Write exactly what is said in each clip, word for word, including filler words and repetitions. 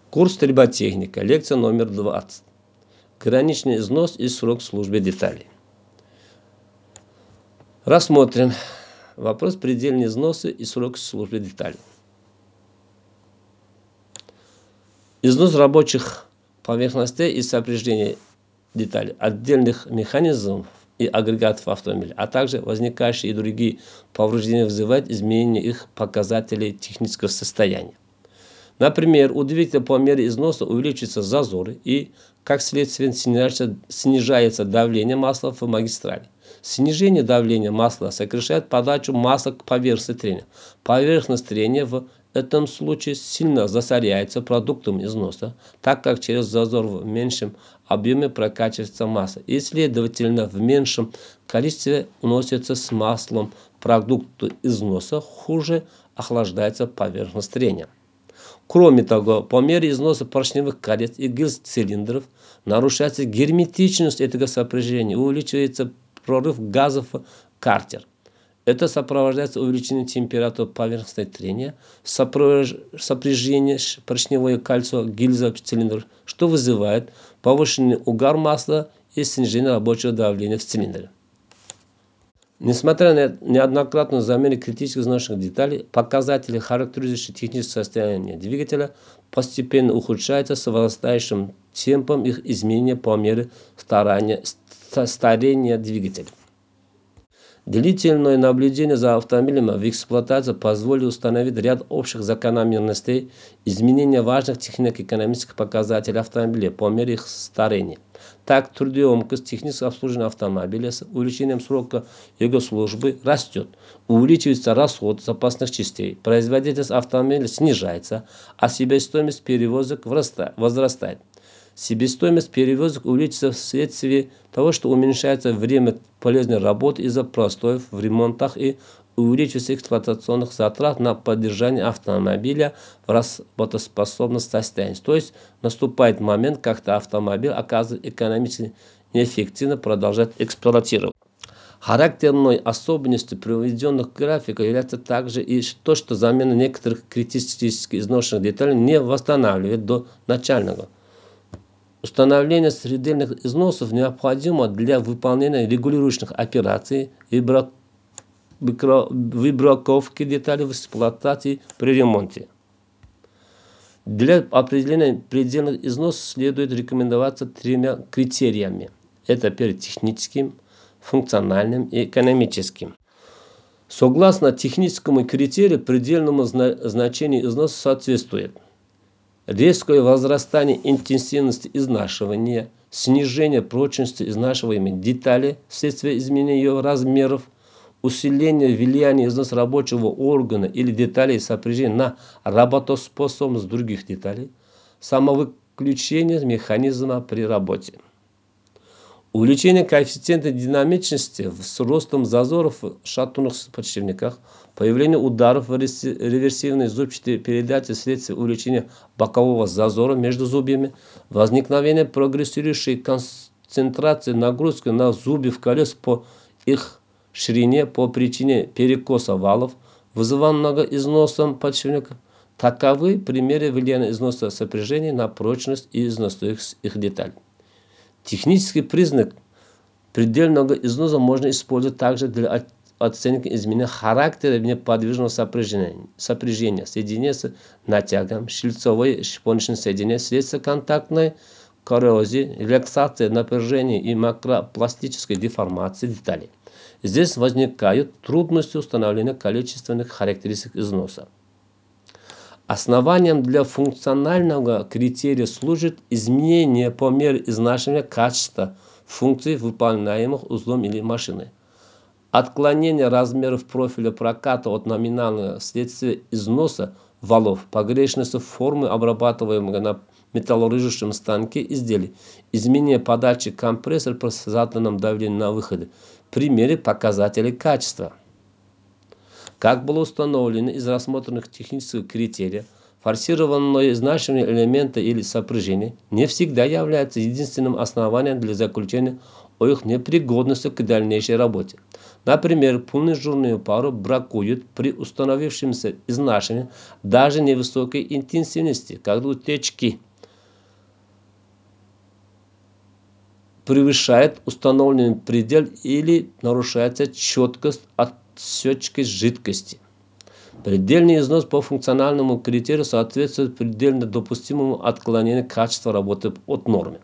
Курс триботехника, лекция номер двадцать. Граничный износ и срок службы деталей. Рассмотрим вопрос предельного износа и срок службы деталей. Износ рабочих поверхностей и сопряжения деталей, отдельных механизмов и агрегатов автомобиля, а также возникающие и другие повреждения вызывают изменение их показателей технического состояния. Например, у двигателя по мере износа увеличиваются зазоры и, как следствие, снижается, снижается давление масла в магистрали. Снижение давления масла сокращает подачу масла к поверхности трения. Поверхность трения в этом случае сильно засоряется продуктом износа, так как через зазор в меньшем объеме прокачивается масса и, следовательно, в меньшем количестве уносится с маслом продукт износа, хуже охлаждается поверхность трения. Кроме того, по мере износа поршневых колец и гильз цилиндров нарушается герметичность этого сопряжения, увеличивается прорыв газов в картер. Это сопровождается увеличением температуры поверхности трения, сопряжение поршневое кольцо, гильза цилиндров, что вызывает повышенный угар масла и снижение рабочего давления в цилиндре. Несмотря на неоднократную замену критически изношенных деталей, показатели, характеризующие техническое состояние двигателя, постепенно ухудшаются с возрастающим темпом их изменения по мере старания, старения двигателя. Длительное наблюдение за автомобилем в эксплуатации позволило установить ряд общих закономерностей изменения важных технико-экономических показателей автомобиля по мере их старения. Так, трудоемкость технического обслуживания автомобиля с увеличением срока его службы растет, увеличивается расход запасных частей, производительность автомобиля снижается, а себестоимость перевозок возрастает. Себестоимость перевозок увеличится вследствие того, что уменьшается время полезной работы из-за простоев в ремонтах и увеличивается эксплуатационных затрат на поддержание автомобиля в работоспособном состоянии. То есть наступает момент, когда автомобиль оказывается экономически неэффективно продолжать эксплуатировать. Характерной особенностью приведенных графиков является также и то, что замена некоторых критически изношенных деталей не восстанавливает до начального. Установление предельных износов необходимо для выполнения регулирующих операций, выбраковки деталей в эксплуатации при ремонте. Для определения предельных износов следует рекомендоваться тремя критериями. Это перед техническим, функциональным и экономическим. Согласно техническому критерию, предельному значению износа соответствует резкое возрастание интенсивности изнашивания, снижение прочности изнашиваемой детали вследствие изменения ее размеров, усиление влияния износа рабочего органа или деталей сопряжения на работоспособность других деталей, самовыключение механизма при работе. Увеличение коэффициента динамичности с ростом зазоров в шатунных подшипниках, появление ударов в реверсивной зубчатой передаче вследствие увеличения бокового зазора между зубьями, возникновение прогрессирующей концентрации нагрузки на зубья в колес по их ширине по причине перекоса валов, вызываемого износом подшипников. Таковы примеры влияния износа сопряжений на прочность и износ их, их деталей. Технический признак предельного износа можно использовать также для оценки изменения характера неподвижного сопряжения, сопряжения соединения с натягом, шлицевое шпоночное соединение, вследствие контактной коррозии, релаксации напряжения и макропластической деформации деталей. Здесь возникают трудности установления количественных характеристик износа. Основанием для функционального критерия служит изменение по мере изнашивания качества функций, выполняемых узлом или машиной. Отклонение размеров профиля проката от номинального вследствие износа валов, погрешности формы обрабатываемого на металлургическом станке изделий, изменение подачи компрессора при заданном давлении на выходе, примеры показателей качества. Как было установлено из рассмотренных технических критериев, форсированное изнашивание элемента или сопряжения не всегда является единственным основанием для заключения о их непригодности к дальнейшей работе. Например, полножурную пару бракуют при установившемся изнашивании даже невысокой интенсивности, когда утечки превышает установленный предел или нарушается четкость отсечки жидкости. Предельный износ по функциональному критерию соответствует предельно допустимому отклонению качества работы от нормы.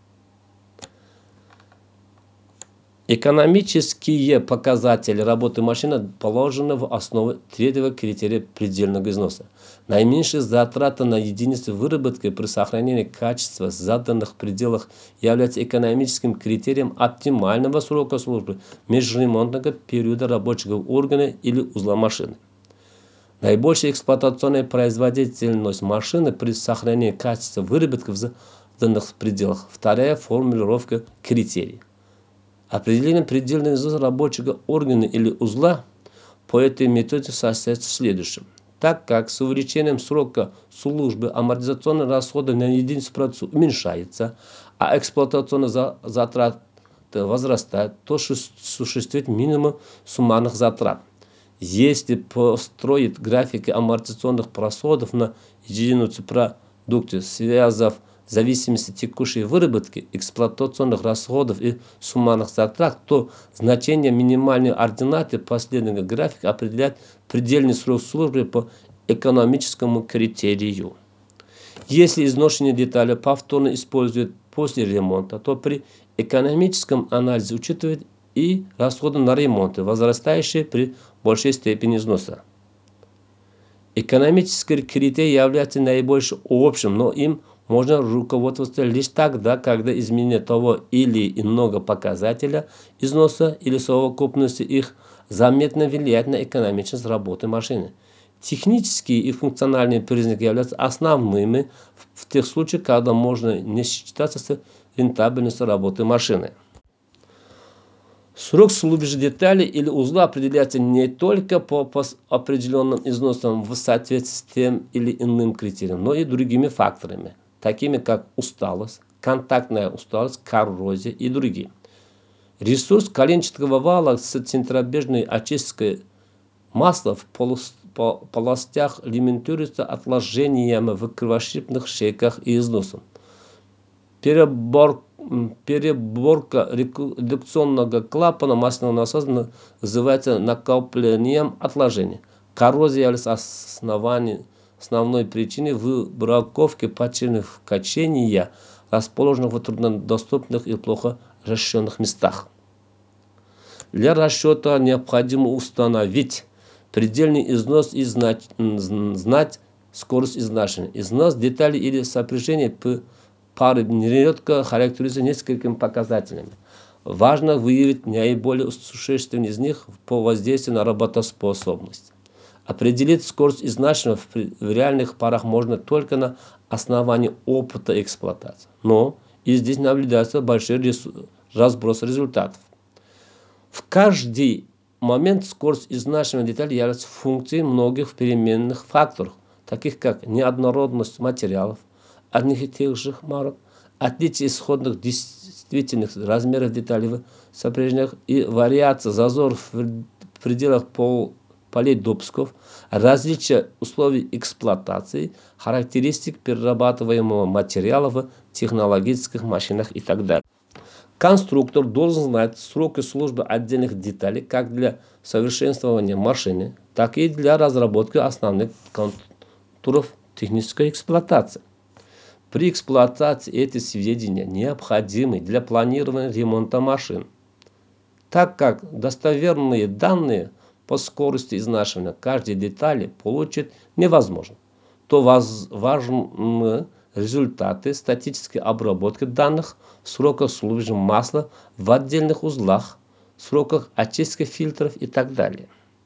Экономические показатели работы машины положены в основу третьего критерия предельного износа. Наименьшие затраты на единицу выработки при сохранении качества в заданных пределах являются экономическим критерием оптимального срока службы межремонтного периода рабочего органа или узла машины. Наибольшая эксплуатационная производительность машины при сохранении качества выработки в заданных пределах. Вторая формулировка критерий. Определение предельного износа рабочего органа или узла по этой методе состоит в следующем. Так как с увеличением срока службы амортизационные расходы на единицу продукции уменьшаются, а эксплуатационные затраты возрастают, то существует минимум суммарных затрат. Если построить графики амортизационных расходов на единицу продукции, связав зависимости текущей выработки, эксплуатационных расходов и суммарных затрат, то значение минимальной ординаты последнего графика определяет предельный срок службы по экономическому критерию. Если изношенные детали повторно используют после ремонта, то при экономическом анализе учитывают и расходы на ремонт, возрастающие при большей степени износа. Экономический критерий является наибольшим общим, но им можно руководствоваться лишь тогда, когда изменение того или иного показателя износа или совокупности их заметно влияет на экономичность работы машины. Технические и функциональные признаки являются основными в тех случаях, когда можно не считаться с рентабельностью работы машины. Срок службы деталей или узла определяется не только по определенным износам в соответствии с тем или иным критерием, но и другими факторами, такими как усталость, контактная усталость, коррозия и другие. Ресурс коленчатого вала с центробежной очисткой масла в полостях лимитируется отложениями в кровошипных шейках и износом. Перебор, переборка редукционного клапана масляного насоса называется накоплением отложений. Коррозия является основанием, основной причиной выбраковки подшипных качения, расположенных в труднодоступных и плохо защищенных местах. Для расчета необходимо установить предельный износ и знать, знать скорость изнашивания. Износ деталей или сопряжения пары нередко характеризуется несколькими показателями. Важно выявить наиболее существенные из них по воздействию на работоспособность. Определить скорость изнашивания в реальных парах можно только на основании опыта эксплуатации. Но и здесь наблюдается большой разброс результатов. В каждый момент скорость изнашивания деталей является функцией многих переменных факторов, таких как неоднородность материалов, одних и тех же марок, отличие исходных действительных размеров деталей в сопряжениях и вариация зазоров в пределах пол, полей допусков, различия условий эксплуатации, характеристик перерабатываемого материала в технологических машинах и так далее. Конструктор должен знать сроки службы отдельных деталей как для совершенствования машины, так и для разработки основных контуров технической эксплуатации. При эксплуатации эти сведения необходимы для планирования ремонта машин, так как достоверные данные по скорости изнашивания каждой детали получить невозможно, то важны результаты статической обработки данных, сроках службы масла в отдельных узлах, сроках очистки фильтров и так далее.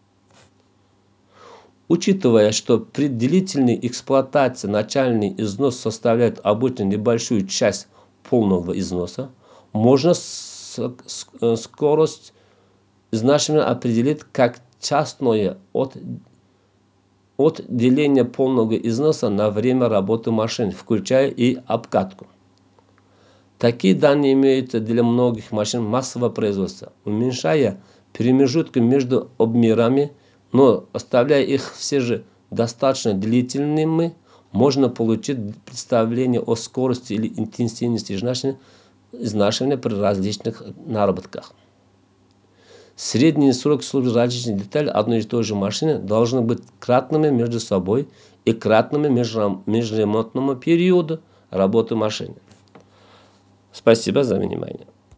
Учитывая, что при длительной эксплуатации начальный износ составляет обычно небольшую часть полного износа, можно скорость изнашивания определить как частное от, от деления полного износа на время работы машины, включая и обкатку. Такие данные имеются для многих машин массового производства, уменьшая промежутки между обмерами, но оставляя их все же достаточно длительными, можно получить представление о скорости или интенсивности изнашивания при различных наработках. Средний срок службы различных деталей одной и той же машины должны быть кратными между собой и кратными межремонтному периоду работы машины. Спасибо за внимание.